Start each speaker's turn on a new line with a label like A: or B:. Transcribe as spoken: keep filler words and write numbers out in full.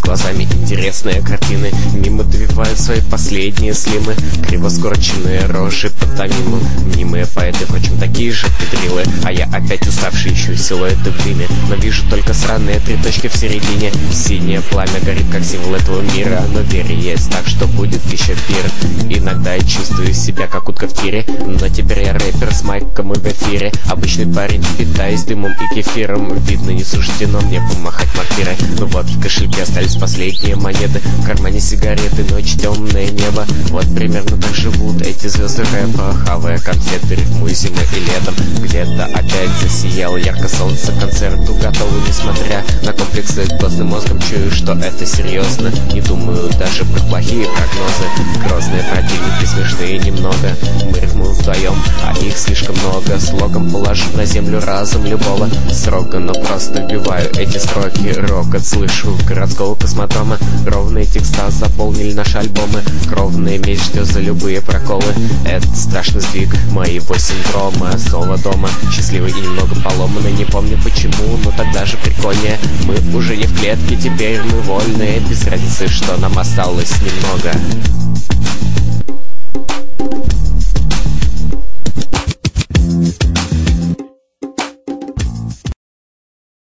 A: глазами интересные картины. Мимо довивают свои последние слимы, криво скорченные рожи пантомимы. Мнимые поэты, впрочем, такие же педрилы. А я опять уставший ищу силуэты в дыме, но вижу только сраные три точки в середине. Синее пламя горит, как символ этого мира, но вере есть, так что будет еще пир. Иногда я чувствую себя как утка в тире, но теперь я рэпер с майком и в эфире. Обычный парень, питаясь дымом и кефиром. Видно, не суждено мне помахать мортирой. Но вот в кошельке остались последние монеты, в кармане сигареты, ночь, темное небо. Вот примерно так живут эти звезды рэпа, хавая конфеты, рифмуя зимой и летом. Где-то опять засияло ярко солнце, к концерту готовы, несмотря на комплексы. Глазным мозгом чую, что это серьезно. Не думаю даже про плохие прогнозы. Грозные противники, смешные немного. Мы рифмуем вдвоем, а их слишком много. Слогом положу на землю разум любого срока, но просто вбиваю эти строки. Рокот слышу городского космодрома. Ровные текста заполнили наши альбомы. Кровная месть ждет за любые проколы. Это страшный сдвиг моего синдрома. Снова дома, счастливый и немного поломанный. Не помню почему, но тогда же прикольнее. Мы уже не в клетке, теперь мы вольные. Без разницы, что нам осталось немного.